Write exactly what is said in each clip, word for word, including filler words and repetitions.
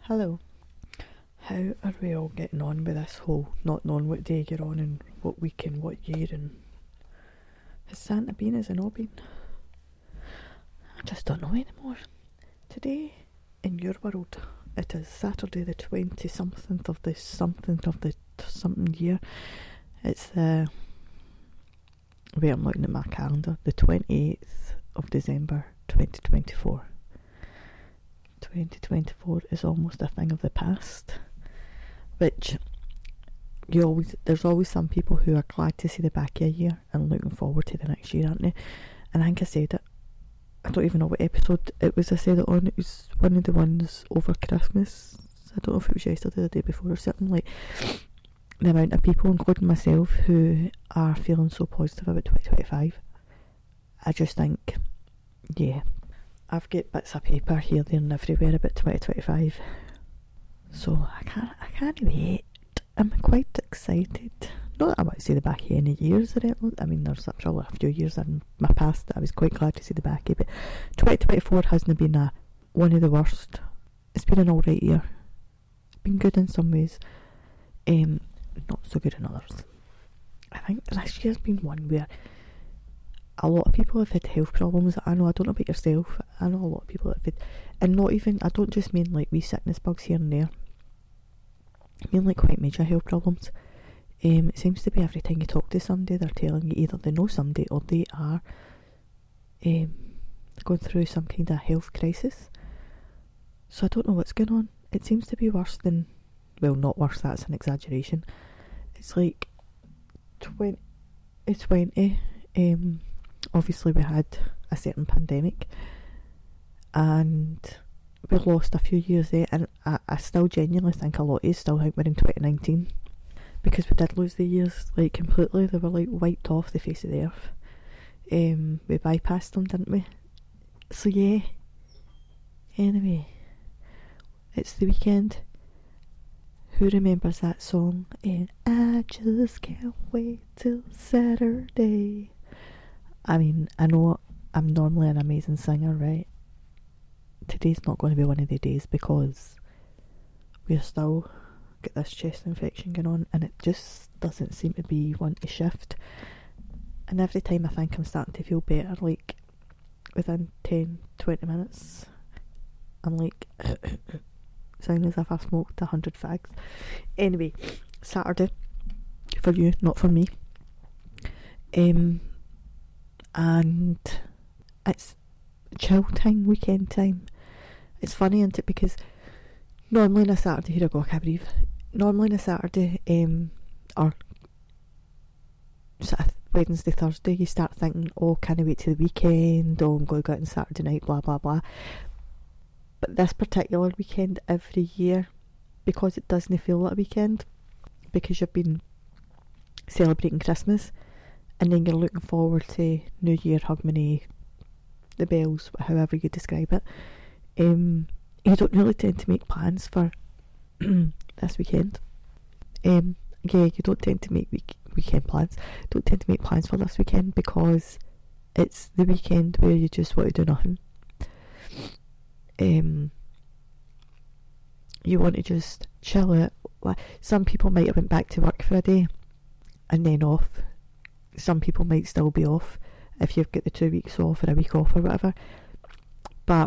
Hello. How are we all getting on with this whole not knowing what day you're on and what week and what year, and has Santa been, has it not been? I just don't know anymore. Today, in your world, it is Saturday the twenty-something of the something of the something year. It's the, wait, I'm looking at my calendar, the twenty-eighth of December twenty twenty-four. twenty twenty-four is almost a thing of the past, which you always, there's always some people who are glad to see the back of a year and looking forward to the next year, aren't they? And I think I said it, I don't even know what episode it was I said it on. It was one of the ones over Christmas. I don't know if it was yesterday or the day before or something. Like, the amount of people, including myself, who are feeling so positive about twenty twenty-five. I just think, yeah, I've got bits of paper here, there and everywhere about twenty twenty-five. So I can't I can't wait. I'm quite excited. Not that I want to see the back of any years or anything. I mean, there's probably a few years in my past that I was quite glad to see the back of, but twenty twenty-four hasn't been a, one of the worst. It's been an alright year. It's been good in some ways. Um, not so good in others. I think this year's been one where a lot of people have had health problems. I know, I don't know about yourself, I know a lot of people that have had, and not even, I don't just mean like wee sickness bugs here and there, I mean like quite major health problems. Um, it seems to be every time you talk to somebody, they're telling you either they know somebody or they are um, going through some kind of health crisis. So I don't know what's going on. It seems to be worse than, well, not worse, that's an exaggeration. It's like twenty twenty, um, obviously we had a certain pandemic and we lost a few years there, and I, I still genuinely think a lot of us still think we're in twenty nineteen, because we did lose the years like completely. They were like wiped off the face of the earth. Um, we bypassed them, didn't we? So yeah, anyway, it's the weekend. Who remembers that song? And I just can't wait till Saturday. I mean, I know I'm normally an amazing singer, right? Today's not going to be one of the days because we're still got this chest infection going on, and it just doesn't seem to be one to shift. And every time I think I'm starting to feel better, like within ten, twenty minutes, I'm like sounding as if I've smoked a hundred fags. Anyway, Saturday for you, not for me. Um, and it's chill time, weekend time. It's funny, isn't it? Because normally on a Saturday, here I go, I can't breathe. Normally on a Saturday, um, or sort of Wednesday, Thursday, you start thinking, oh, can I wait till the weekend? Oh, I'm going to go out on Saturday night, blah, blah, blah. But this particular weekend, every year, because it doesn't feel like a weekend, because you've been celebrating Christmas, and then you're looking forward to New Year, Hogmanay, the bells, however you describe it, um, you don't really tend to make plans for this weekend. Um, yeah, you don't tend to make week- weekend plans. Don't tend to make plans for this weekend because it's the weekend where you just want to do nothing. Um, you want to just chill out. Some people might have went back to work for a day and then off. Some people might still be off if you've got the two weeks off or a week off or whatever. But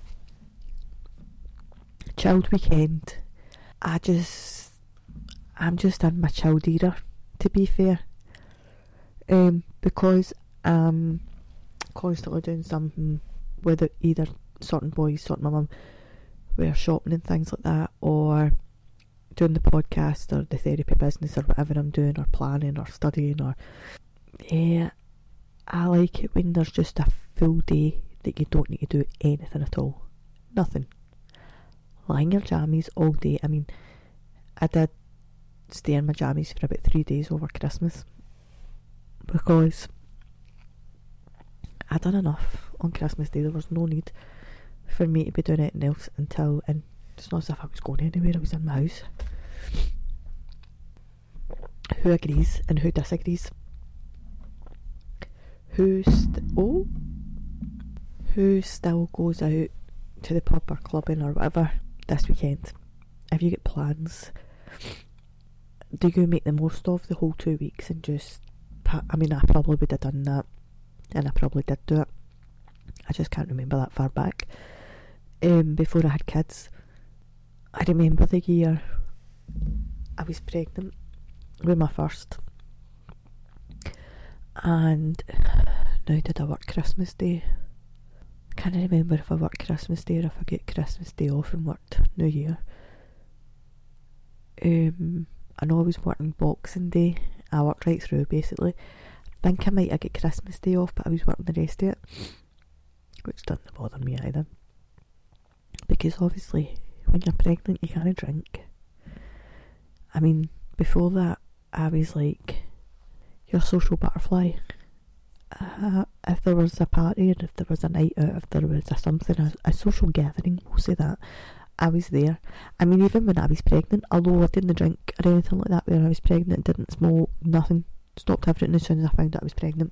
chilled weekend, I just, I'm just in my chilled era, to be fair. Um, because I'm constantly doing something, whether either sorting boys, sorting my mum, we're shopping and things like that, or doing the podcast or the therapy business or whatever I'm doing, or planning or studying, or yeah, I like it when there's just a full day that you don't need to do anything at all. Nothing. Lie in your jammies all day. I mean, I did stay in my jammies for about three days over Christmas because I done enough on Christmas Day. There was no need for me to be doing anything else until, and it's not as if I was going anywhere, I was in my house. Who agrees and who disagrees? Who st- oh, who still goes out to the pub or clubbing or whatever this weekend, if you get plans, do you make the most of the whole two weeks and just, I mean, I probably would have done that, and I probably did do it. I just can't remember that far back. Um, before I had kids, I remember the year I was pregnant with my first, and now did I work Christmas Day? I can't remember if I worked Christmas Day or if I get Christmas Day off and worked New Year. Um, I know I was working Boxing Day. I worked right through basically. I think I might have get Christmas Day off, but I was working the rest of it, which doesn't bother me either. Because obviously, when you're pregnant, you can't drink. I mean, before that, I was like, you're a social butterfly. Uh, if there was a party, and if there was a night out, if there was a something, a, a social gathering, we'll say that, I was there. I mean, even when I was pregnant, although I didn't drink or anything like that when I was pregnant, didn't smoke, nothing, stopped everything as soon as I found out I was pregnant,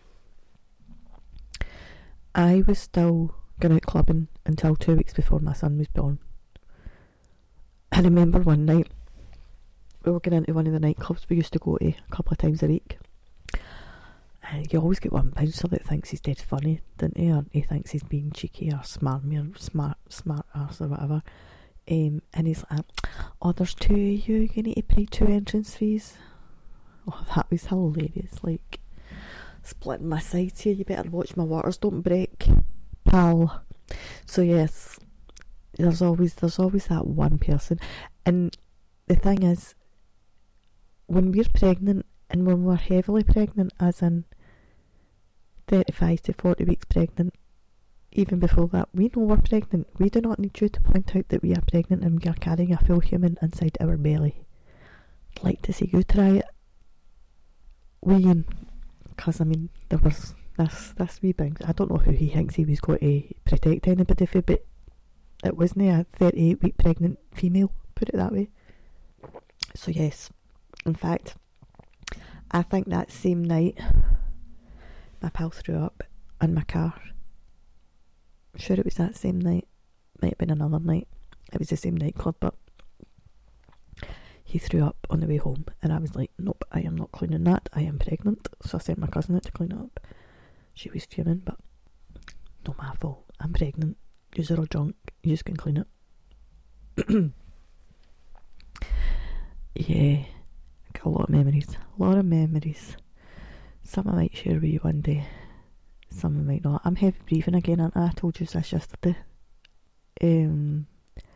I was still going out clubbing until two weeks before my son was born. I remember one night, we were going into one of the nightclubs we used to go to a couple of times a week. And you always get one bouncer that thinks he's dead funny, don't he? Or he thinks he's being cheeky or smarmy or smart, smart arse or whatever. Um, and he's like, oh, there's two of you, you need to pay two entrance fees. Oh, that was hilarious. Like, splitting my sides here, you better watch my waters don't break, pal. So yes, there's always there's always that one person. And the thing is, when we're pregnant, and when we're heavily pregnant, as in thirty-five to forty weeks pregnant, even before that, we know we're pregnant. We do not need you to point out that we are pregnant and we are carrying a full human inside our belly. I'd like to see you try it, Ian, because I mean, there was this this wee bounce. I don't know who he thinks he was going to protect anybody for, but it wasn't a thirty-eight week pregnant female, put it that way. So yes, in fact, I think that same night my pal threw up in my car. I'm sure it was that same night. Might have been another night. It was the same nightclub, but he threw up on the way home, and I was like, nope, I am not cleaning that. I am pregnant. So I sent my cousin out to clean it up. She was fuming, but not my fault. I'm pregnant. You're all drunk. You just can clean it. Yeah. Got a lot of memories. A lot of memories. Some I might share with you one day. Some I might not. I'm heavy breathing again, aren't I? I told you this yesterday. Um,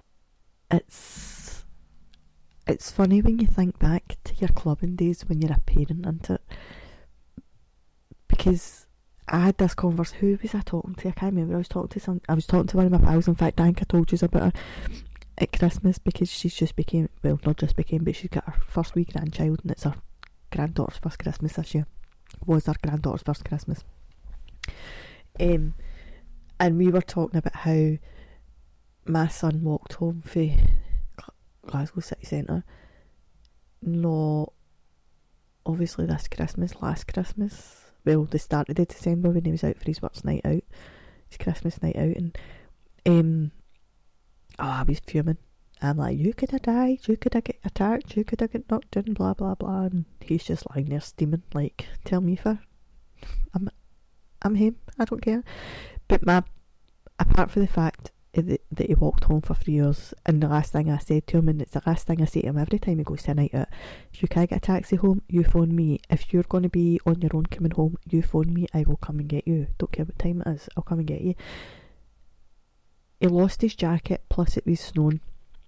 it's it's funny when you think back to your clubbing days when you're a parent, isn't it? Because I had this converse. Who was I talking to? I can't remember. I was talking to some. I was talking to one of my pals. In fact, I think I told you about her at Christmas, because she's just became, well, not just became, but she's got her first wee grandchild, and it's her granddaughter's first Christmas this year. Was her granddaughter's first Christmas. Um, and we were talking about how my son walked home from Glasgow City Centre. No, obviously this Christmas, last Christmas, well, the start of the December when he was out for his worst night out, his Christmas night out, and um, oh, I was fuming. I'm like, you could have died, you could have get attacked, you could have get knocked in, blah blah blah, and he's just lying there steaming, like, tell me for, I'm, I'm him, I don't care. But my, apart from the fact that, that he walked home for three years, and the last thing I said to him, and it's the last thing I say to him every time he goes to a night out, if you can't get a taxi home, you phone me. If you're going to be on your own coming home, you phone me, I will come and get you. Don't care what time it is, I'll come and get you. He lost his jacket, plus it was snowing.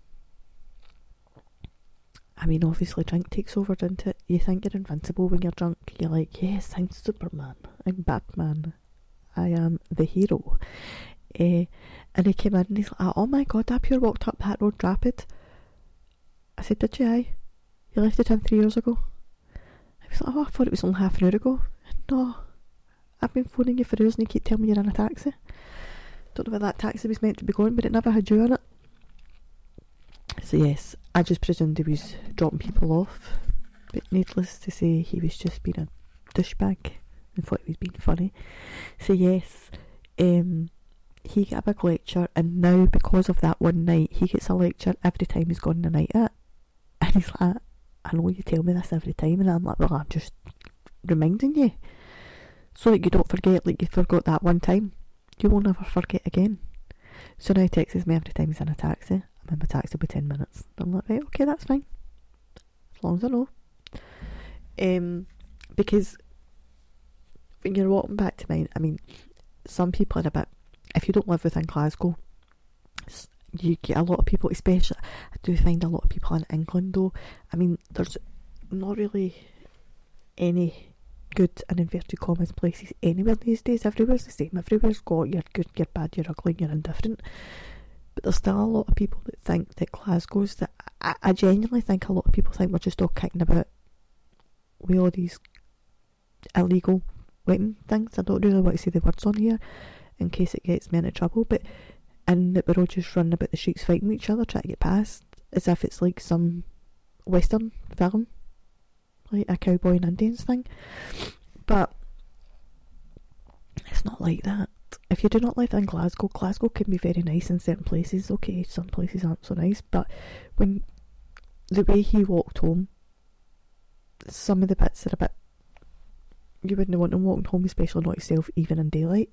I mean, obviously drink takes over, doesn't it? You think you're invincible when you're drunk. You're like, yes, I'm Superman, I'm Batman, I am the hero. Uh, and he came in and he's like, oh my god, I pure walked up that road rapid. I said, did you? Aye. You left it in three years ago. I was like, oh, I thought it was only half an hour ago. No, I've been phoning you for hours and you keep telling me you're in a taxi. Don't know where that taxi was meant to be going, but it never had you in it. So yes, I just presumed he was dropping people off, but needless to say, he was just being a douchebag and thought he was being funny. So yes, um, he got a big lecture, and now because of that one night, he gets a lecture every time he's gone on a night out. And he's like, I know you tell me this every time, and I'm like, well, I'm just reminding you, so that you don't forget, like you forgot that one time. You won't ever forget again. So now he texts me every time he's in a taxi. I'm in my taxi for ten minutes. I'm like, right, okay, that's fine. As long as I know. Um, because when you're walking back to mine, I mean, some people are a bit, if you don't live within Glasgow, you get a lot of people, especially, I do find a lot of people in England though. I mean, there's not really any good, in inverted commas, places anywhere these days. Everywhere's the same. Everywhere's got you're good, you're bad, you're ugly, you're indifferent. But there's still a lot of people that think that Glasgow's, that I, I genuinely think a lot of people think we're just all kicking about with all these illegal weapon things. I don't really want to say the words on here in case it gets me into trouble, but and that we're all just running about the streets fighting each other, trying to get past, as if it's like some Western film, like a cowboy and Indians thing. But it's not like that. If you do not live in Glasgow, Glasgow can be very nice in certain places. Okay, some places aren't so nice, but when the way he walked home, some of the bits are a bit, you wouldn't want him walking home, especially not yourself, even in daylight.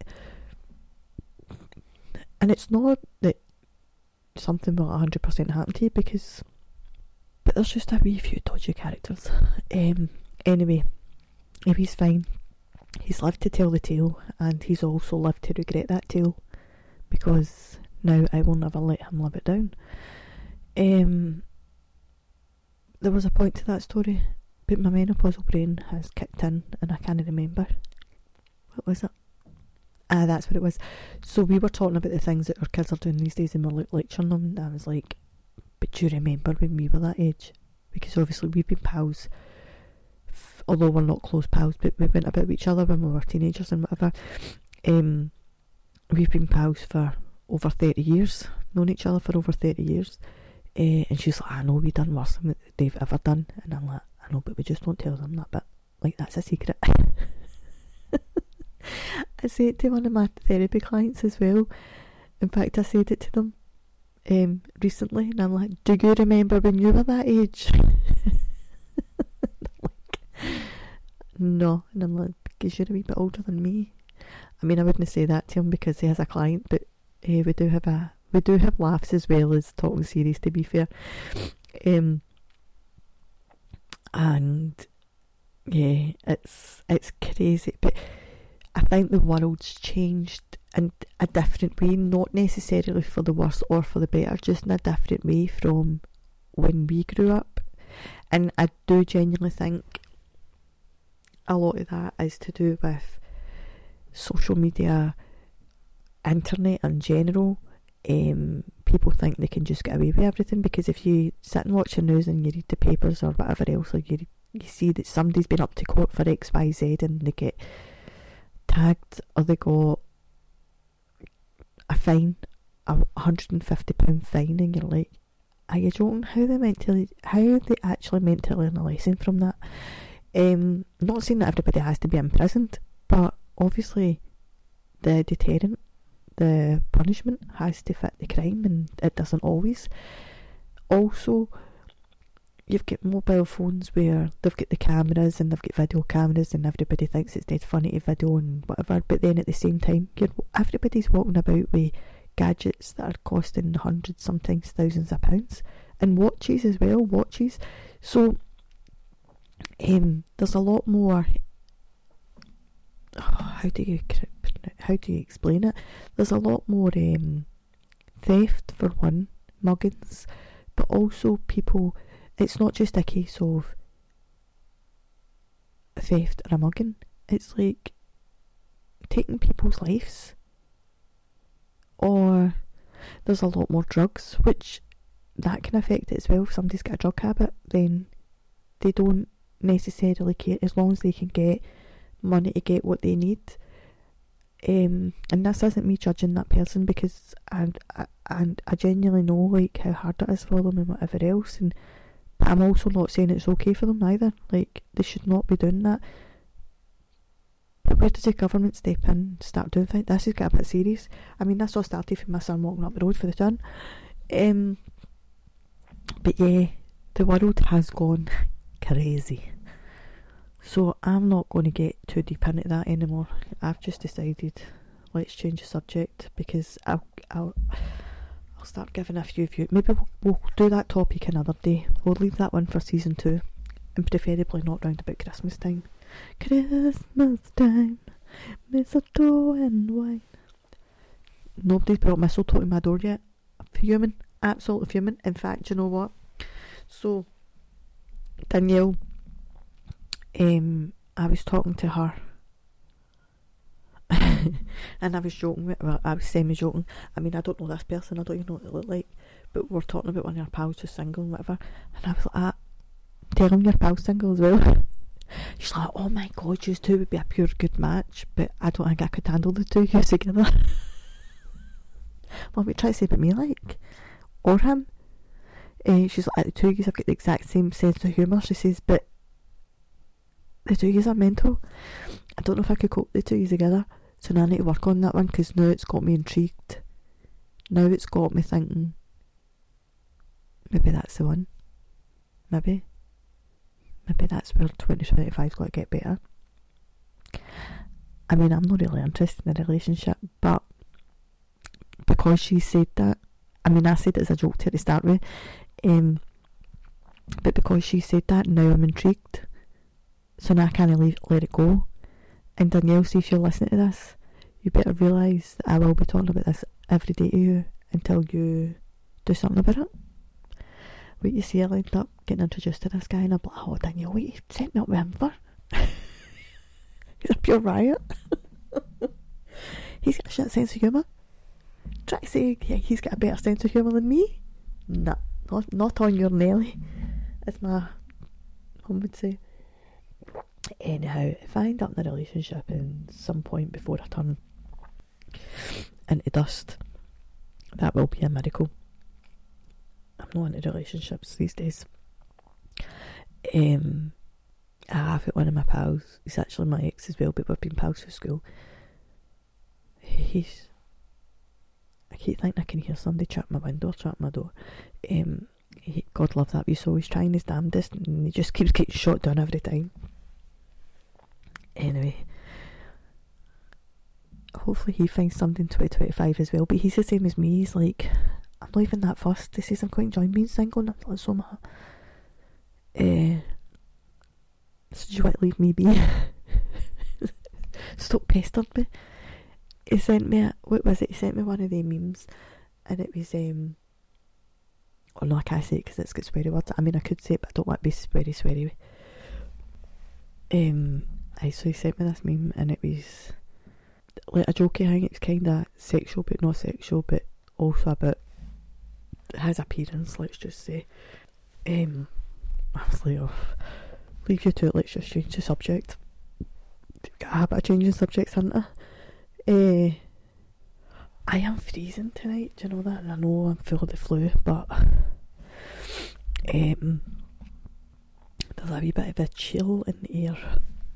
And it's not that something will one hundred percent happen to you, because, but there's just a wee few dodgy characters. Um, anyway, he's fine. He's lived to tell the tale, and he's also lived to regret that tale, because now I will never let him live it down. Um, there was a point to that story, but my menopausal brain has kicked in, and I can't remember. What was it? Ah, that's what it was. So we were talking about the things that our kids are doing these days, and we're like lecturing them, and I was like, but do you remember when we were that age? Because obviously we've been pals, f- although we're not close pals, but we went about each other when we were teenagers and whatever. Um, we've been pals for over thirty years, known each other for over thirty years. Uh, and she's like, I know we done worse than they've ever done. And I'm like, I know, but we just don't tell them that bit. Like, that's a secret. I say it to one of my therapy clients as well. In fact, I said it to them um, recently, and I'm like, do you remember when you were that age? Like, no. And I'm like, because you're a wee bit older than me. I mean, I wouldn't say that to him because he has a client, but uh, we do have a we do have laughs as well as talking serious, to be fair. Um, and yeah, it's it's crazy, but I think the world's changed in a different way, not necessarily for the worse or for the better, just in a different way from when we grew up. And I do genuinely think a lot of that is to do with social media, internet in general. Um, people think they can just get away with everything, because if you sit and watch the news and you read the papers or whatever else, or you, you see that somebody's been up to court for X Y Z and they get tagged, or they got a fine, a one hundred fifty pounds fine, and you're like, are you joking? How they meant to, how they actually meant to learn a lesson from that? Um, not saying that everybody has to be imprisoned, but obviously the deterrent, the punishment has to fit the crime, and it doesn't always. Also, you've got mobile phones where they've got the cameras and they've got video cameras, and everybody thinks it's dead funny to video and whatever, but then at the same time, you're, everybody's walking about with gadgets that are costing hundreds, sometimes thousands of pounds, and watches as well, watches. So um, there's a lot more, oh, how do you how do you explain it? There's a lot more um, theft, for one, muggings, but also people, it's not just a case of theft or a mugging, it's like taking people's lives. Or there's a lot more drugs, which that can affect it as well. If somebody's got a drug habit, then they don't necessarily care, as long as they can get money to get what they need. Um, and this isn't me judging that person, because and I, and I genuinely know like how hard it is for them and whatever else, and but I'm also not saying it's okay for them either. Like, they should not be doing that. But where does the government step in and start doing things? This has got a bit serious. I mean, this all started from my son walking up the road for the turn. Um, but yeah, the world has gone crazy. So I'm not going to get too deep into that anymore. I've just decided, let's change the subject, because I'll I'll, I'll start giving a few views. Maybe we'll, we'll do that topic another day. We'll leave that one for season two, and preferably not round about Christmas time. Christmas time, mistletoe and wine. Nobody's brought mistletoe to my door yet. Fuming, absolutely fuming. In fact, you know what? So Danielle, um, I was talking to her, and I was joking with, well, I was semi-joking. I mean, I don't know this person, I don't even know what they look like, but we're talking about one of our pals who's single and whatever, and I was like, ah, tell him your pal's single as well. She's like, oh my god, you two would be a pure good match, but I don't think I could handle the two of you together. What we try to say about me, like, or him? Uh, she's like, the two of you have got the exact same sense of humour. She says, but the two of you are mental. I don't know if I could cope with the two of you together, so now I need to work on that one, because now it's got me intrigued. Now it's got me thinking, maybe that's the one. Maybe. Maybe that's where twenty twenty-five's got to get better. I mean, I'm not really interested in a relationship, but because she said that, I mean, I said it as a joke to her to start with, um, but because she said that, now I'm intrigued. So now I can't leave, let it go. And Danielle, see if you're listening to this, you better realise that I will be talking about this every day to you until you do something about it. Wait, you see, I ended up getting introduced to this guy, and I'm like, oh, Danielle, what you set me up with him for? He's a pure riot. He's got a shit sense of humour. Try to say, yeah, he's got a better sense of humour than me? Nah, not, not on your Nelly, as my mum would say. Anyhow, if I end up in a relationship in some point before I turn into dust, that will be a miracle. I'm not into relationships these days. Um, I have it one of my pals. He's actually my ex as well, but we've been pals for school. He's... I keep thinking I can hear somebody chat my window or chat my door. Um, he, God love that. He's always trying his damnedest, and he just keeps getting shot down every time. Anyway, hopefully he finds something twenty twenty-five as well. But he's the same as me. He's like, I'm not even that fussed. He says I'm quite enjoying being single, and I'm like, so much. Uh, so do you want to leave me be? Stop pestering me. He sent me, a, what was it? He sent me one of the memes, and it was, um, oh no, I can't say it because it's got sweary words. I mean, I could say it, but I don't want to be sweary, sweary. Um, I so he sent me this meme, and it was like a jokey thing. It was kind of sexual, but not sexual, but also about his appearance, let's just say. Um, I was like, oh, leave you to it, let's just change the subject. Got a habit of changing subjects, haven't I? Uh, I am freezing tonight, do you know that? And I know I'm full of the flu, but um, there's a wee bit of a chill in the air.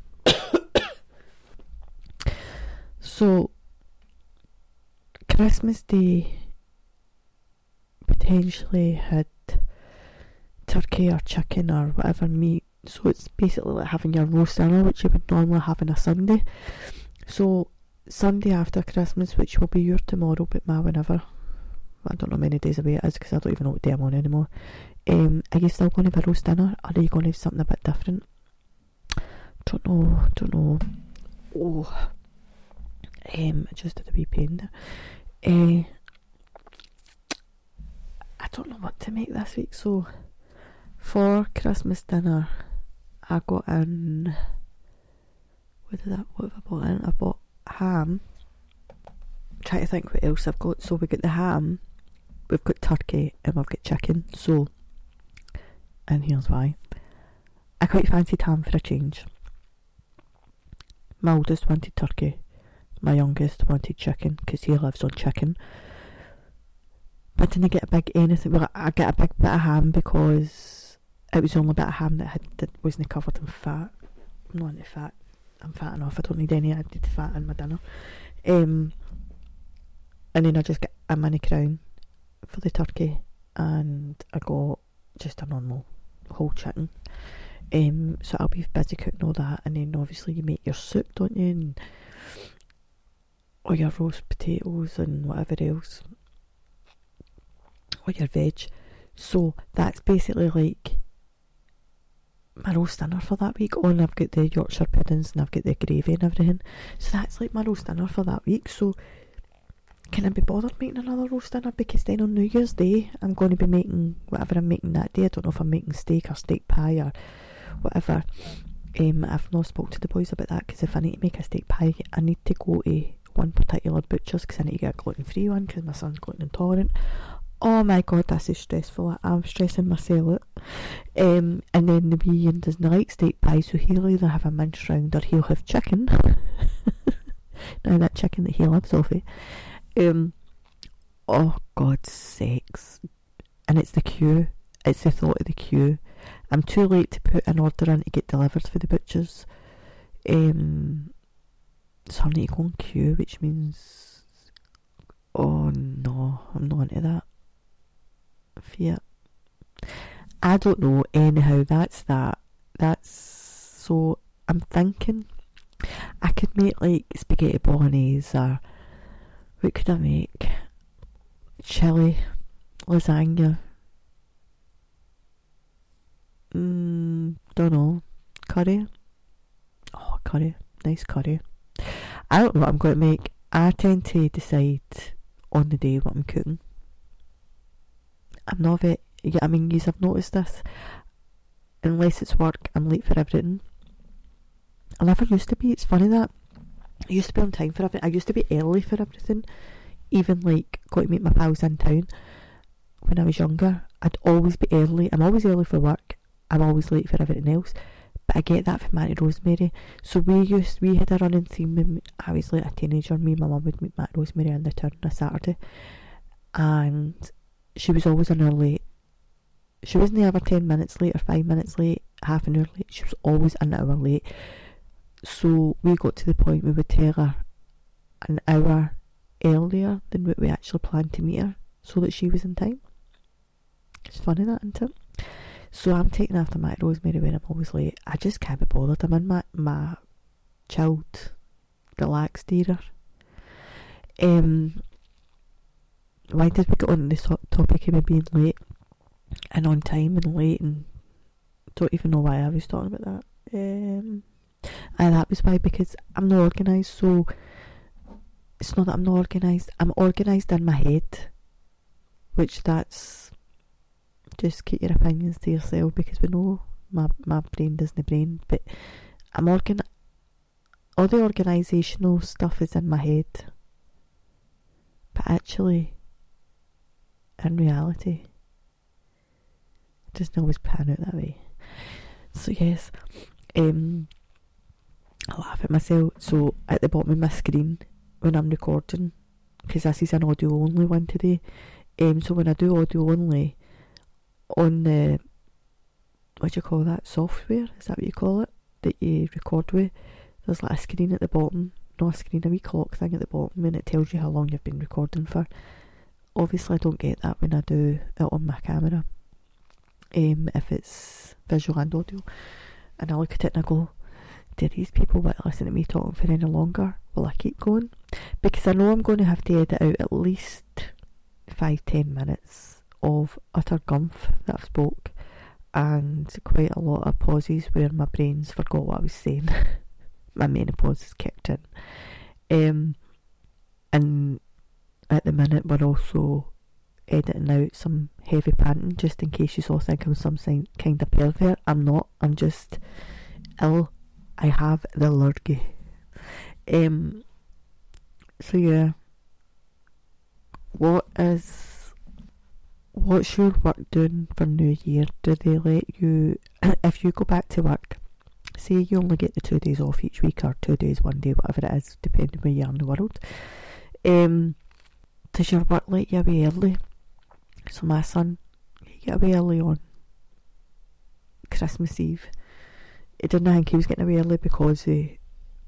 So, Christmas Day potentially had turkey or chicken or whatever meat. So it's basically like having your roast dinner, which you would normally have on a Sunday. So Sunday after Christmas, which will be your tomorrow, but my whenever, I don't know how many days away it is because I don't even know what day I'm on anymore. Um, are you still going to have a roast dinner, or are you going to have something a bit different? Don't know, don't know. Oh, um, I just had a wee pain there. Uh, I don't know what to make this week, so for Christmas dinner, I got in. What did I? What have I bought in? I bought ham. Try to think what else I've got. So we got the ham, we've got turkey, and we've got chicken. So, and here's why. I quite fancied ham for a change. My oldest wanted turkey. My youngest wanted chicken because he lives on chicken. But I didn't get a big anything. Well, I get a big bit of ham because it was the only bit of ham that had that wasn't covered in fat. I'm not into fat. I'm fat enough, I don't need any added fat in my dinner. Um, and then I just get a mini crown for the turkey, and I got just a normal whole chicken. Um, so I'll be busy cooking all that, and then obviously you make your soup, don't you, and or your roast potatoes and whatever else, or your veg. So that's basically like my roast dinner for that week. Oh, and I've got the Yorkshire puddings and I've got the gravy and everything. So that's like my roast dinner for that week. So can I be bothered making another roast dinner? Because then on New Year's Day I'm going to be making whatever I'm making that day. I don't know if I'm making steak or steak pie or whatever. Um, I've not spoke to the boys about that, because if I need to make a steak pie, I need to go to one particular butcher's, because I need to get a gluten-free one, because my son's gluten intolerant. Oh my god, this is stressful. I'm stressing myself out. Um, and then the wee Ian doesn't like steak pie, so he'll either have a mince round or he'll have chicken. Now that chicken that he loves off it. Um, oh God's sakes. And it's the queue. It's the thought of the queue. I'm too late to put an order in to get delivered for the butchers. Um, so I need to go on queue, which means... Oh no, I'm not into that. Yeah, I don't know. Anyhow, that's that. That's so. I'm thinking I could make like spaghetti bolognese, or what could I make? Chili, lasagna. Mm, don't know. Curry. Oh, curry. Nice curry. I don't know what I'm going to make. I tend to decide on the day what I'm cooking. I'm not very, yeah, I mean, yous have noticed this. Unless it's work, I'm late for everything. I never used to be. It's funny that I used to be on time for everything. I used to be early for everything. Even like got to meet my pals in town when I was younger. I'd always be early. I'm always early for work. I'm always late for everything else. But I get that from Auntie Rosemary. So we used, we had a running theme when I was like a teenager. Me and my mum would meet Auntie Rosemary in the town on a Saturday, and she was always an hour late. She wasn't ever ten minutes late or five minutes late, half an hour late. She was always an hour late. So we got to the point we would tell her an hour earlier than what we actually planned to meet her, so that she was in time. It's funny that, isn't it? So I'm taking after my Rosemary when I'm always late. I just can't be bothered. I'm in my, my chilled, relaxed era. Um... Why did we get on this topic of me being late and on time and late, and don't even know why I was talking about that. Um, and that was why, because I'm not organised. So it's not that I'm not organised. I'm organised in my head, which that's just keep your opinions to yourself, because we know my my brain doesn't brain. But I'm organ. All the organisational stuff is in my head, but actually, in reality, it doesn't always pan out that way. So yes, um, I laugh at myself. So at the bottom of my screen when I'm recording, because this is an audio only one today, um, so when I do audio only on the, what do you call that, software, is that what you call it, that you record with, there's like a screen at the bottom, not a screen, a wee clock thing at the bottom, and it tells you how long you've been recording for. Obviously I don't get that when I do it on my camera, um, if it's visual and audio, and I look at it and I go, do these people want to listen to me talking for any longer? Will I keep going? Because I know I'm going to have to edit out at least five, ten minutes of utter gumph that I've spoke, and quite a lot of pauses where my brain's forgot what I was saying. My menopause has kicked in. Um, and at the minute we're also editing out some heavy panting, just in case you all think I'm some kind of pervert. I'm not. I'm just ill. I have the lurgy. Um, so yeah, what is, what's your work doing for New Year? Do they let you, if you go back to work, say you only get the two days off each week, or two days, one day, whatever it is, depending where you are in the world, um, does your work let you away early? So my son, he got away early on Christmas Eve. He didn't think he was getting away early because he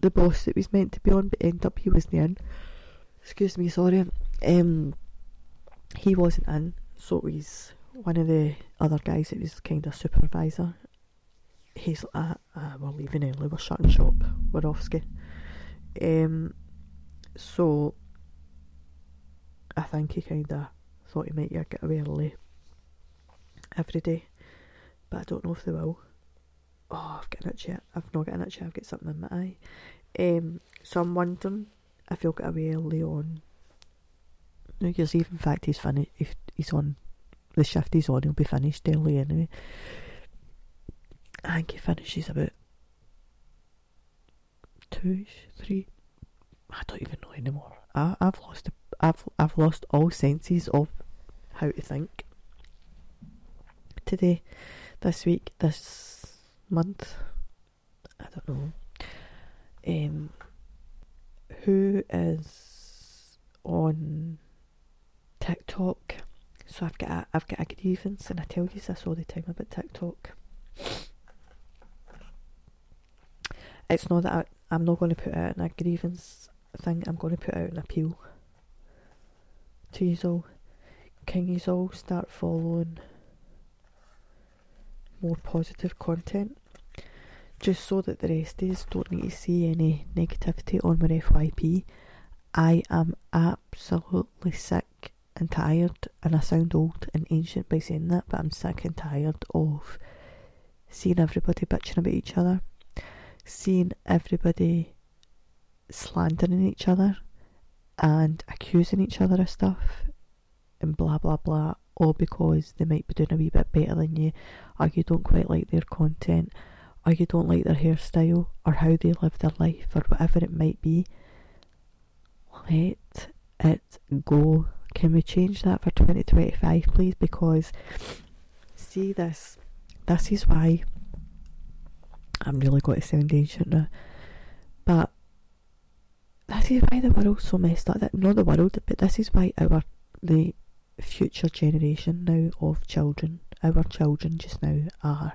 the boss that was meant to be on, but ended up he wasn't in. Excuse me, sorry. Um, he wasn't in, so it was one of the other guys that was kind of supervisor. He's like, ah, ah, we're leaving early, we're shutting shop, we're off ski. Um, so I think he kind of thought he might get away early every day, but I don't know if they will. Oh, I've got an itchy. I've not got an itchy. I've got something in my eye. Um, so I'm wondering if he'll get away early on New Year's Eve. In fact, he's finished. If he's on the shift he's on, he'll be finished early anyway. I think he finishes about two-ish, three. I don't even know anymore. I, I've lost. I've I've lost all senses of how to think. Today, this week, this month, I don't know. Um, who is on TikTok? So I've got a, I've got a grievance, and I tell you this all the time about TikTok. It's not that I, I'm not going to put out a grievance thing. I'm going to put out an appeal to you all. Can you all start following more positive content, just so that the rest of us don't need to see any negativity on my F Y P. I am absolutely sick and tired, and I sound old and ancient by saying that, but I'm sick and tired of seeing everybody bitching about each other, seeing everybody slandering each other and accusing each other of stuff and blah blah blah, all because they might be doing a wee bit better than you, or you don't quite like their content, or you don't like their hairstyle, or how they live their life, or whatever it might be. Let it go. Can we change that for twenty twenty-five, please? Because see, this this is why I'm really going to sound ancient now, but this is why the world's so messed up. That not the world, but this is why our the future generation now of children, our children just now are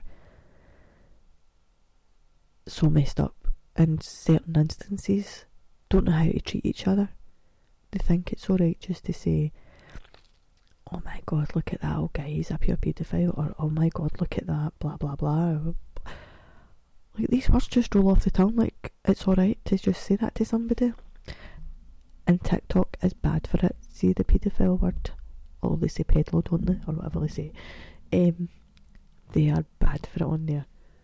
so messed up in certain instances, don't know how to treat each other. They think it's alright just to say, oh my god, look at that old guy, he's a pure paedophile, or oh my god, look at that, blah blah blah. Like, these words just roll off the tongue, like it's alright to just say that to somebody. And TikTok is bad for it. See the paedophile word, or they say peddler, don't they, or whatever they say. Um, they are bad for it on there.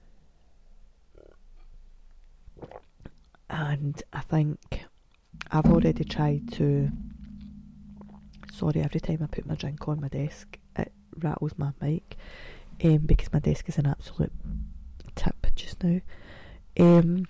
And I think I've already tried to, sorry, every time I put my drink on my desk it rattles my mic, um, because my desk is an absolute tip just now. um,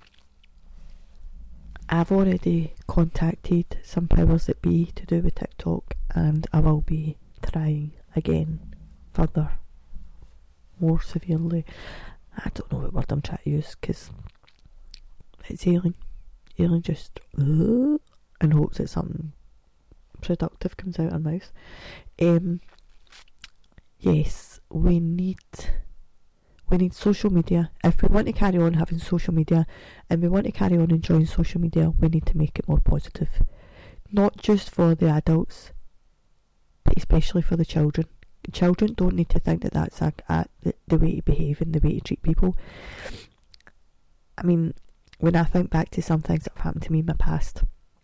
I've already contacted some powers that be to do with TikTok, and I will be trying again further, more severely. I don't know what word I'm trying to use, because it's ailing ailing just uh, and hopes that something productive comes out our mouth. Um, yes, we need we need social media. If we want to carry on having social media, and we want to carry on enjoying social media, we need to make it more positive, not just for the adults, but especially for the children. Children don't need to think that that's a, a, the, the way to behave and the way to treat people. I mean, when I think back to some things that have happened to me in my past,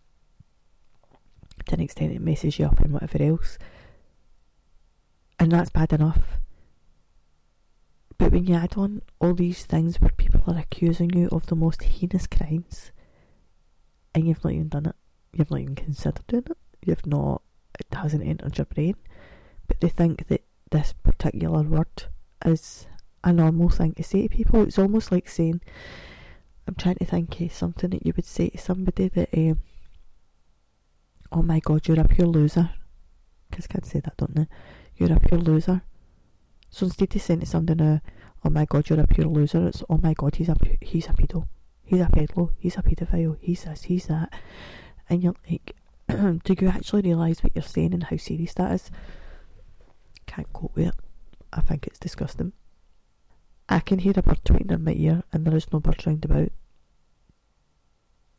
to an extent it messes you up and whatever else, and that's bad enough. But when you add on all these things where people are accusing you of the most heinous crimes, and you've not even done it, you've not even considered doing it, you've not, it hasn't entered your brain, but they think that this particular word is a normal thing to say to people. It's almost like saying, I'm trying to think of something that you would say to somebody that, um, oh my god, you're a pure loser. Because kids say that, don't they? You're a pure loser. So instead of saying to somebody now, oh my god, you're a pure loser, it's, oh my god, he's a he's a pedo, he's a peddler, he's a paedophile, he's this, he's that. And you're like, do you actually realise what you're saying and how serious that is? Can't cope with it. I think it's disgusting. I can hear a bird tweeting in my ear, and there is no birds round about.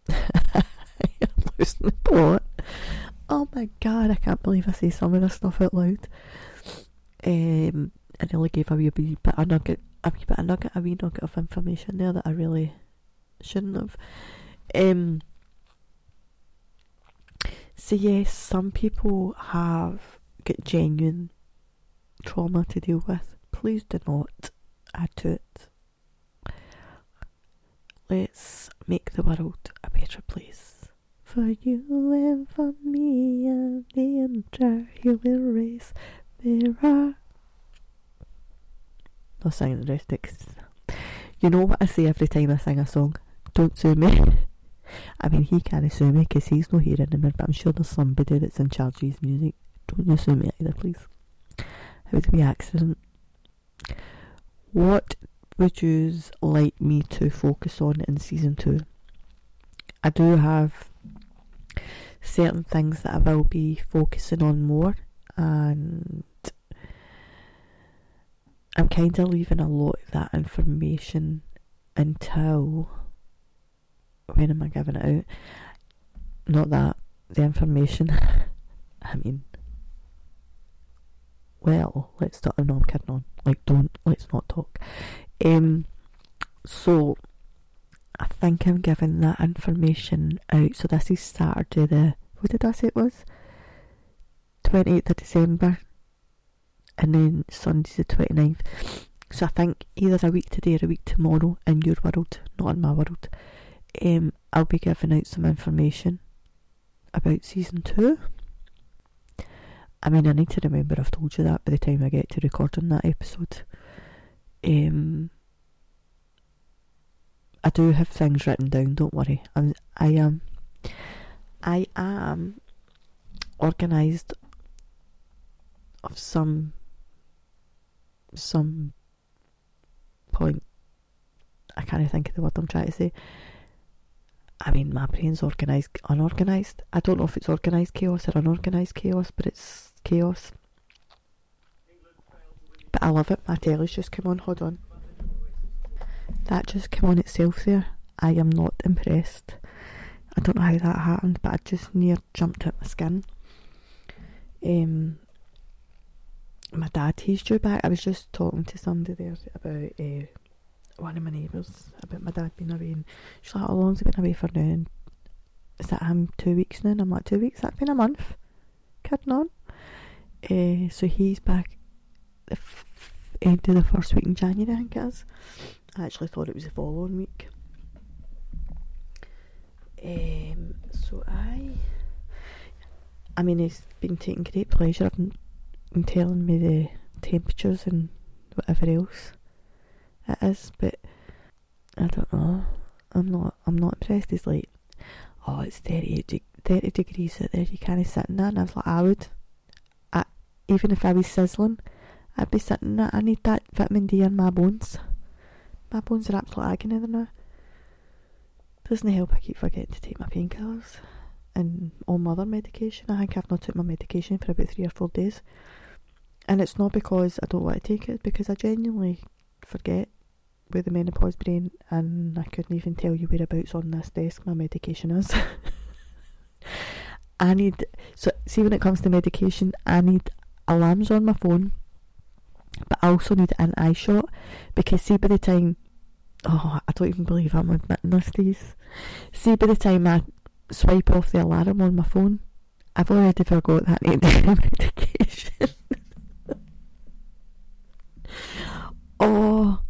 I'm losing the plot. Oh my god, I can't believe I say some of this stuff out loud. Um, I nearly gave a wee bit of nugget, a wee bit of nugget, a wee nugget of information there that I really shouldn't have. Um, so yes, some people have got genuine trauma to deal with. Please do not add to it. Let's make the world a better place. For you and for me and the entire human race. There are... Not singing the rest of it, 'cause you know what I say every time I sing a song? Don't sue me. I mean, he can't sue me because he's not here anymore, but I'm sure there's somebody that's in charge of his music. Don't you sue me either, please. It was a wee accident. What would you like me to focus on in season two? I do have certain things that I will be focusing on more, and I'm kind of leaving a lot of that information until... When am I giving it out? Not that, the information. I mean... Well, let's start... No, I'm kidding on. Like, don't... Let's not talk. Um, so... I think I'm giving that information out. So this is Saturday the... What did I say it was? twenty-eighth of December. And then Sunday's the twenty-ninth. So I think either a week today or a week tomorrow in your world, not in my world, um, I'll be giving out some information about season two. I mean, I need to remember I've told you that by the time I get to recording that episode. Um, I do have things written down, don't worry. I'm, I am, I am organised of some, some point. I can't think of the word I'm trying to say. I mean, my brain's organised, unorganised. I don't know if it's organised chaos or unorganised chaos, but it's chaos. But I love it. My telly's just come on. Hold on. That just came on itself there. I am not impressed. I don't know how that happened, but I just near jumped out my skin. Um, my dad, he's due back. I was just talking to somebody there about uh, one of my neighbours, about my dad being away, and she's like, how long's he been away for now? And is that him two weeks now? And I'm like, two weeks? That's been a month. Kidding on. Uh, so he's back the f- end of the first week in January, I think it is. I actually thought it was the following week. Um, so I, I mean, he's been taking great pleasure in, in telling me the temperatures and whatever else it is, but I don't know. I'm not. I'm not impressed. He's like, oh, it's thirty, de- thirty degrees out there. You can't sit in that. And I was like, I would. I, even if I was sizzling, I'd be sitting there. I need that vitamin D in my bones. My bones are absolute agony there now. Doesn't help I keep forgetting to take my painkillers and all my other medication. I think I've not took my medication for about three or four days. And it's not because I don't want to take it, it's because I genuinely forget with the menopause brain, and I couldn't even tell you whereabouts on this desk my medication is. I need... So, see, when it comes to medication, I need alarms on my phone, but I also need an eye shot, because see, by the time... Oh, I don't even believe I'm admitting this to you. See, by the time I swipe off the alarm on my phone, I've already forgot that I need medication. Oh,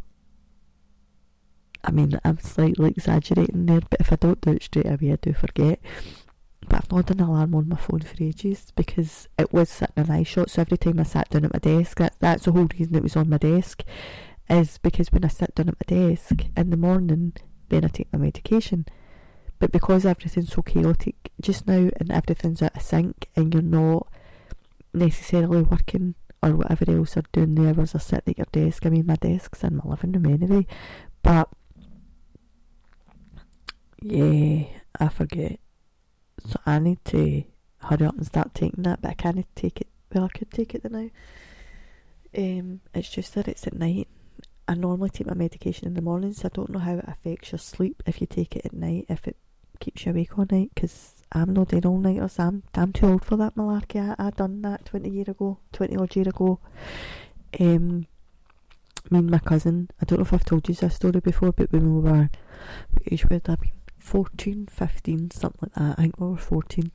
I mean, I'm slightly exaggerating there, but if I don't do it straight away, I do forget. But I've not done an alarm on my phone for ages, because it was sitting in eye shot, so every time I sat down at my desk, that, that's the whole reason it was on my desk, is because when I sit down at my desk in the morning, then I take my medication. But because everything's so chaotic just now, and everything's out of sync, and you're not necessarily working or whatever else or doing the hours or sitting at your desk, I mean, my desk's in my living room anyway, but yeah, I forget. So I need to hurry up and start taking that, but I can't take it. Well, I could take it now. Um, it's just that it's at night. I normally take my medication in the morning, so I don't know how it affects your sleep if you take it at night, if it keeps you awake all night, because I'm not doing all-nighters. I'm, I'm too old for that malarkey. I, I done that twenty year ago, twenty odd year ago. Um, me and my cousin, I don't know if I've told you this story before, but when we were, what age would I been? fourteen, fifteen, something like that. I think we were fourteen.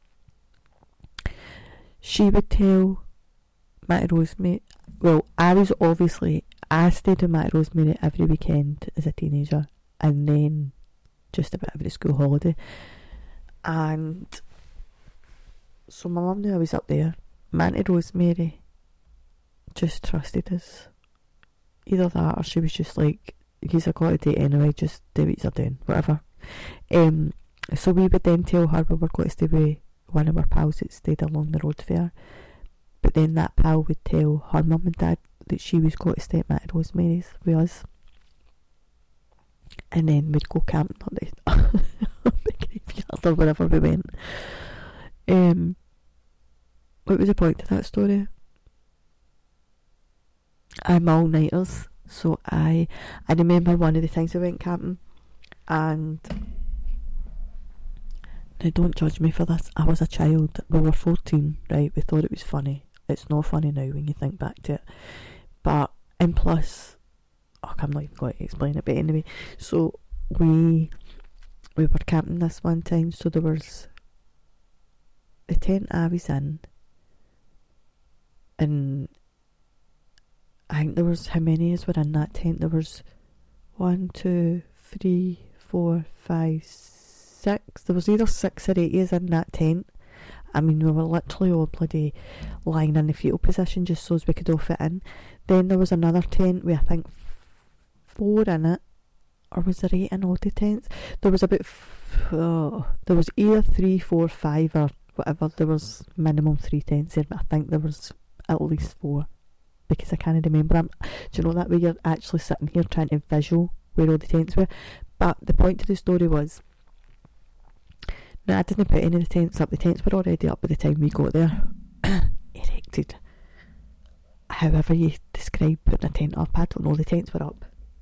She would tell Matty Rosemary, well, I was obviously, I stayed with Matty Rosemary every weekend as a teenager, and then just about every school holiday. And so my mum knew I was up there. Matty Rosemary just trusted us. Either that, or she was just like, he's got a date anyway, just do what you're doing, whatever. Um, so we would then tell her we were going to stay with one of our pals that stayed along the road there. But then that pal would tell her mum and dad that she was going to stay at Matty Rosemary's with us. And then we'd go camping on the, the graveyard or wherever we went. Um, what was the point to that story? I'm all-nighters. So I, I remember one of the times we went camping, and now don't judge me for this, I was a child, we were fourteen, right, we thought it was funny. It's not funny now when you think back to it, but, and plus, oh, I'm not even going to explain it, but anyway, so we, we were camping this one time, so there was the tent I was in, and I think there was, how many of us were in that tent? There was one, two, three, four, five, six. There was either six or eight of us in that tent. I mean, we were literally all bloody lying in the fetal position just so as we could all fit in. Then there was another tent with, I think, four in it. Or was there eight in all the tents? There was about, f- oh, there was either three, four, five or whatever. There was minimum three tents there, but I think there was at least four. Because I can't remember. I'm, do you know that way you're actually sitting here trying to visual where all the tents were? But the point of the story was, no, I didn't put any of the tents up. The tents were already up by the time we got there. Erected. However you describe putting a tent up, I don't know. The tents were up.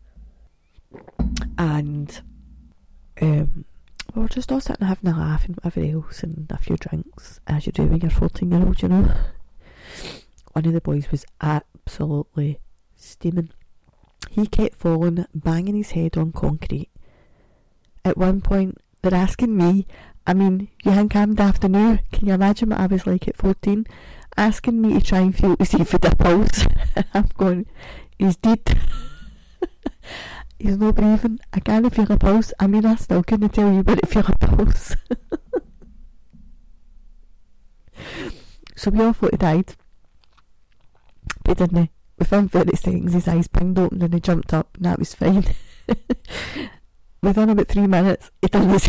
And um, we were just all sitting having a laugh and whatever else, and a few drinks, as you do when you're fourteen year old, you know. One of the boys was absolutely steaming. He kept falling, banging his head on concrete. At one point, they're asking me, I mean, you think I'm daft now? Can you imagine what I was like at fourteen? Asking me to try and feel to see if it pulse. I'm going, he's dead. He's not breathing. I can't feel a pulse. I mean, I still couldn't tell you where to feel a pulse. So we all thought he died. But he didn't. Within thirty seconds his eyes pinged open and he jumped up, and that was fine. Within about three minutes he done his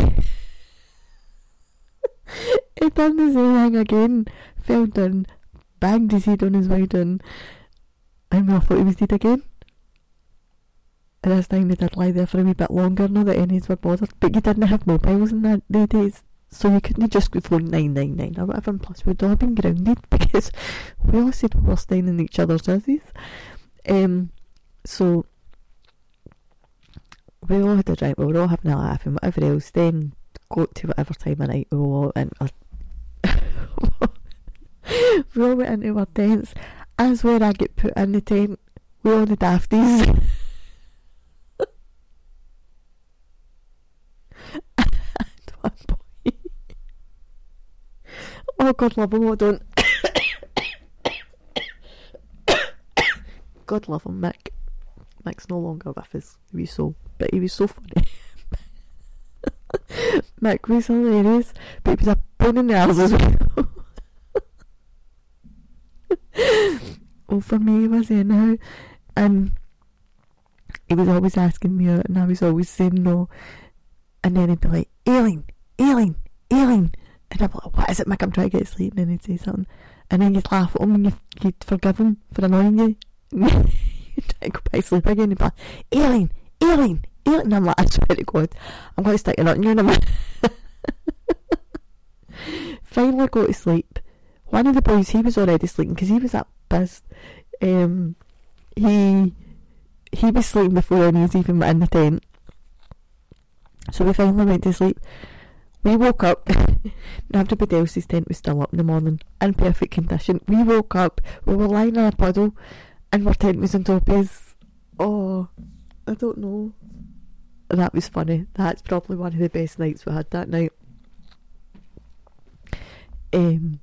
he done the same thing again, fell down, banged his head on his way down, and we all thought he was dead again. And this time he did lie there for a wee bit longer, not that any of us were bothered, but you didn't have mobiles in that the days. So you couldn't just go phone nine nine nine or whatever, and plus we'd all been grounded because we all said we were staying in each other's houses. Um, so we all had a drink, we were all having a laugh and whatever else. Then got to whatever time of night we all went into our we all went into our tents. As where I get put in the tent, we all the dafties. And one boy, oh God love him, oh don't God love him, Mick. Mick's no longer with us. He was so, but he was so funny. Mick was hilarious, but he was a pain in the arse as well. Well, for me he was anyhow, and he was always asking me out and I was always saying no, and then he'd be like, Aileen, Aileen, Aileen, and I'd be like, what is it, Mick, I'm trying to get to sleep, and then he'd say something, and then you'd laugh at him and you'd, you'd forgive him for annoying you. You'd try to go back to sleep again and he'd be like, Aileen, Aileen, Aileen, and I'm like, I swear to God, I'm going to stick a nut in you in a minute. Finally go to sleep. One of the boys, he was already sleeping because he was that pissed. Um, he he was sleeping before any of us even went in the tent. So we finally went to sleep. We woke up, and everybody else's tent was still up in the morning, in perfect condition. We woke up, we were lying in a puddle, and our tent was on top of us. Oh, I don't know. That was funny. That's probably one of the best nights we had that night. Um,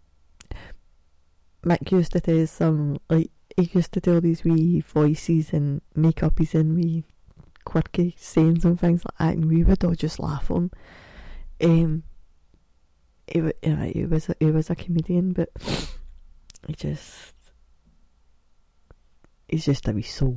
Mick used to do some, like, he used to do all these wee voices and make up his own wee quirky sayings and things like that, and we would all just laugh at him. Um, he, uh, he was a, he was a comedian, but he just he's just a wee soul.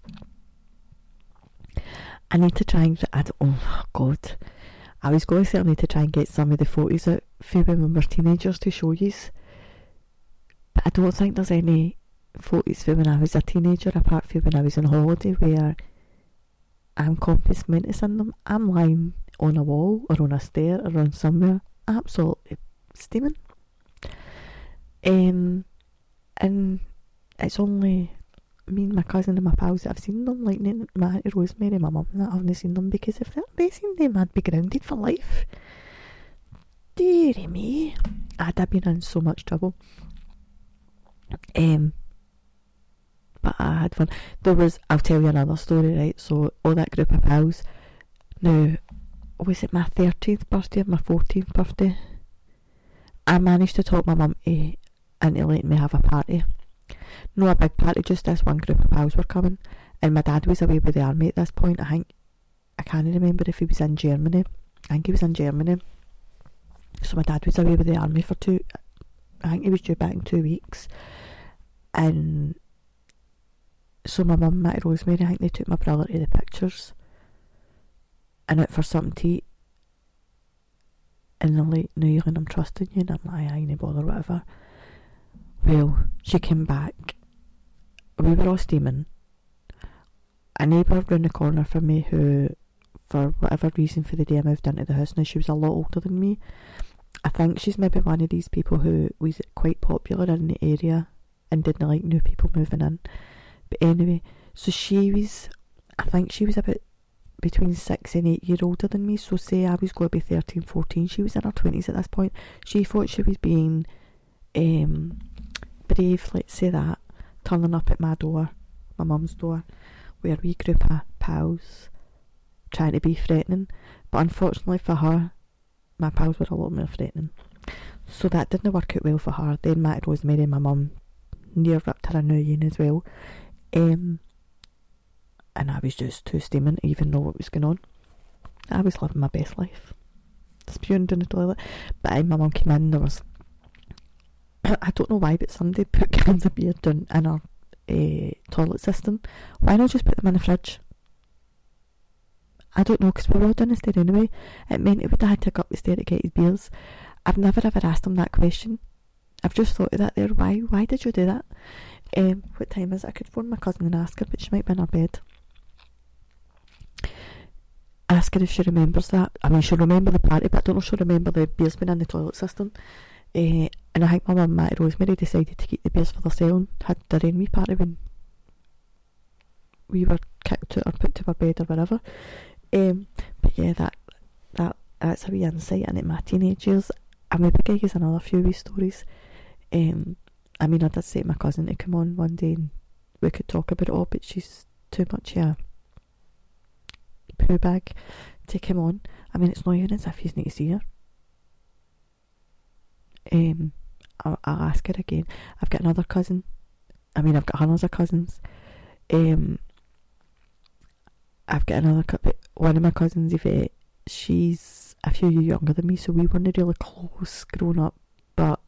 I need to try and I don't, oh god, I was going to say I need to try and get some of the photos out for when we were teenagers to show yous, but I don't think there's any photos for when I was a teenager apart from when I was on holiday where I'm compass mentis in them. I'm lying on a wall or on a stair or on somewhere absolutely steaming, um, and it's only me and my cousin and my pals that have seen them, like my auntie Rosemary, my mum and that haven't seen them, because if they seen them I'd be grounded for life. Dearie me, I'd have been in so much trouble. Um, but I had fun. There was, I'll tell you another story, right? So all that group of pals, now was it my thirteenth birthday or my fourteenth birthday? I managed to talk my mum into letting me have a party. No a big party, just this one group of pals were coming, and my dad was away with the army at this point. I think, I can't remember if he was in Germany. I think he was in Germany. So my dad was away with the army for two, I think he was due back in two weeks. And so my mum, Matty Rosemary, I think they took my brother to the pictures and out for something to eat. And they're like, no, Eileen, I'm trusting you. And I'm like, I ain't bother, whatever. Well, she came back. We were all steaming. A neighbour round the corner from me who, for whatever reason for the day, I moved into the house. Now, she was a lot older than me. I think she's maybe one of these people who was quite popular in the area and didn't like new people moving in. But anyway, so she was, I think she was about between six and eight years older than me. So say I was going to be thirteen, fourteen. She was in her twenties at this point. She thought she was being um, brave, let's say that, turning up at my door, my mum's door, with a wee group of pals, trying to be threatening. But unfortunately for her, my pals were a lot more threatening. So that didn't work out well for her. Then Matty Rosemary and my mum near ripped her a new yin as well. Um, and I was just too steaming to even know what was going on. I was living my best life. Spewing down the toilet. But I, my mum came in, there was, I don't know why, but somebody put cans of beer down in our uh, toilet cistern. Why not just put them in the fridge? I don't know, because we were all down the stair anyway. It meant it would have had to go up the stair to get his beers. I've never ever asked him that question. I've just thought of that there. Why Why did you do that? Um, what time is it? I could phone my cousin and ask her, but she might be in her bed. Ask her if she remembers that. I mean, she'll remember the party, but I don't know if she'll remember the beers being in the toilet cistern. Uh, and I think my mum and Matty Rosemary decided to keep the beers for themselves, had their own wee party when we were kicked out or put to our bed or whatever. Um, but yeah, that that that's a wee insight into my teenage years. I maybe give you another few wee stories. Um, I mean, I did say to my cousin to come on one day and we could talk about it all, but she's too much a poo bag to come on. I mean, it's not even as if you need to see her. Um, I'll, I'll ask her again. I've got another cousin. I mean, I've got hundreds of cousins. Um, I've got another couple. One of my cousins, Yvette, she's a few years younger than me, so we weren't really close growing up, but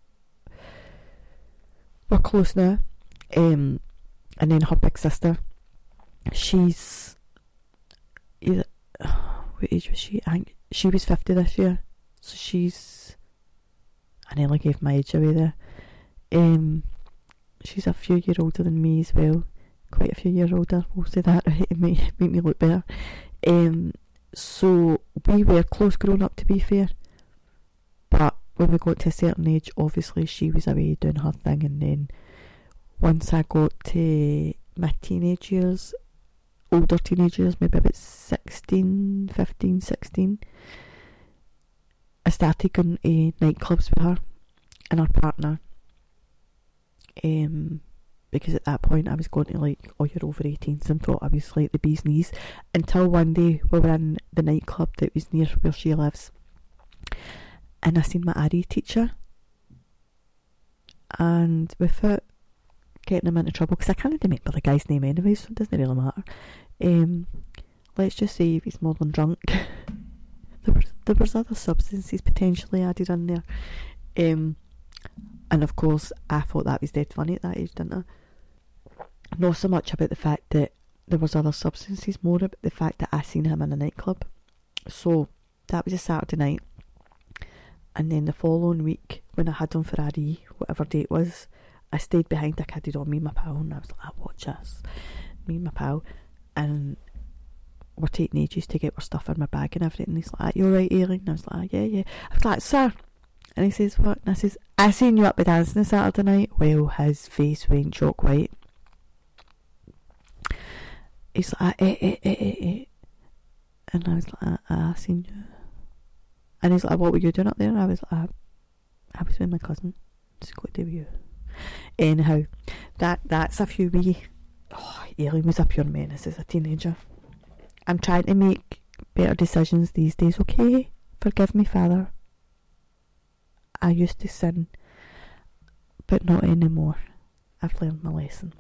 we're close now. Um, and then her big sister, she's either, what age was she? I think she was fifty this year, so she's, I nearly gave my age away there. Um, she's a few years older than me as well. Quite a few years older, we'll say that, right, to make, make me look better. Um, so we were close growing up, to be fair, but when we got to a certain age, obviously she was away doing her thing, and then once I got to my teenage years, older teenage years, maybe about sixteen, fifteen, sixteen, I started going to nightclubs with her and her partner, um, because at that point I was going to like, oh, you're over eighteens, and thought I was like the bee's knees, until one day we were in the nightclub that was near where she lives, and I seen my R E teacher, and without getting him into trouble, because I can't remember the guy's name anyway, so it doesn't really matter, um, let's just say if he's more than drunk. there was there was other substances potentially added in there, um, and of course I thought that was dead funny at that age, didn't I? Not so much about the fact that there was other substances, more about the fact that I seen him in a nightclub. So that was a Saturday night, and then the following week when I had him for R E, whatever day it was, I stayed behind a kiddie on me and my pal, and I was like, oh, watch this, me and my pal, and we're taking ages to get our stuff in my bag and everything, and he's like, you alright, Aileen? And I was like, yeah, yeah. I was like, sir, and he says, what? And I says, I seen you up with dancing Saturday night. Well, his face went chalk white. He's like, eh, eh, eh, eh, eh. And I was like, I, I seen you. And he's like, what were you doing up there? And I was like, I was with my cousin. Just got to do with you. Anyhow, that that's a few wee. Oh, Aileen was a pure menace as a teenager. I'm trying to make better decisions these days, okay? Forgive me, Father. I used to sin, but not anymore. I've learned my lesson.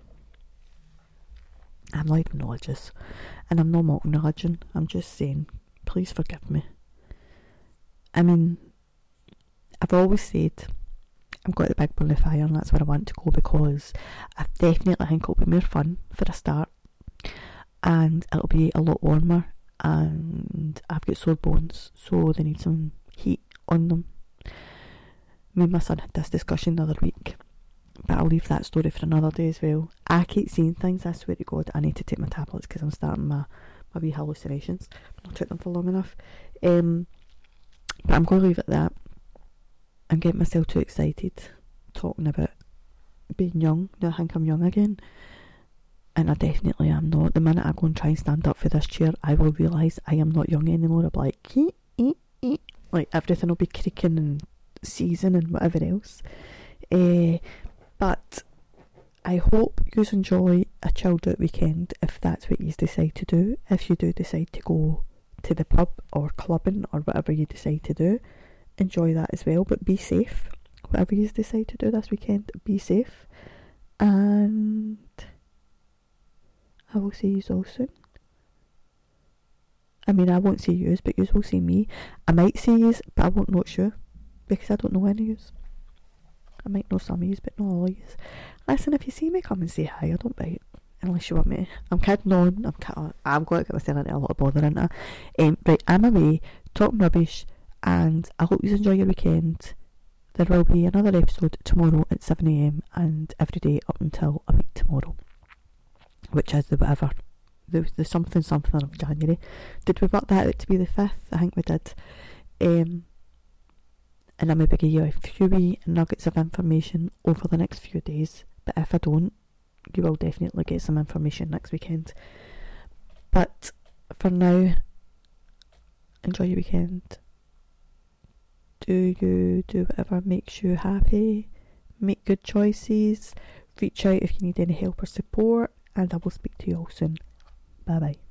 I'm not even religious, and I'm not mocking religion. I'm just saying, please forgive me. I mean, I've always said I've got the big ball of fire, and that's where I want to go, because I definitely think it'll be more fun for a start, and it'll be a lot warmer, and I've got sore bones, so they need some heat on them. Me and my son had this discussion the other week, but I'll leave that story for another day as well. I keep seeing things, I swear to God, I need to take my tablets because I'm starting my, my wee hallucinations. I've not took them for long enough. Um, but I'm going to leave it at that. I'm getting myself too excited talking about being young. Now I think I'm young again, and I definitely am not. The minute I go and try and stand up for this chair, I will realise I am not young anymore. I'll be like, ee, ee, ee. Like everything will be creaking and seizing and whatever else. Uh, but I hope you enjoy a chilled out weekend if that's what you decide to do. If you do decide to go to the pub or clubbing or whatever you decide to do, enjoy that as well, but be safe. Whatever you decide to do this weekend, be safe, and I will see you all soon. I mean, I won't see yous, but yous will see me. I might see yous, but I won't know it's you, because I don't know any of yous. I might know some of yous, but not all of yous. Listen, if you see me, come and say hi. I don't bite, unless you want me. I'm kidding on. I'm kidding. I'm going to get myself into a lot of bother, isn't I? Um, right, I'm away, talking rubbish, and I hope you enjoy your weekend. There will be another episode tomorrow at seven a m and every day up until a week tomorrow, which is the whatever, the, the something something of January. Did we work that out to be the fifth? I think we did. Um, and I'm going to give you a few wee nuggets of information over the next few days, but if I don't, you will definitely get some information next weekend. But for now, enjoy your weekend. Do you do whatever makes you happy, make good choices, reach out if you need any help or support, and I will speak to you all soon. Bye bye.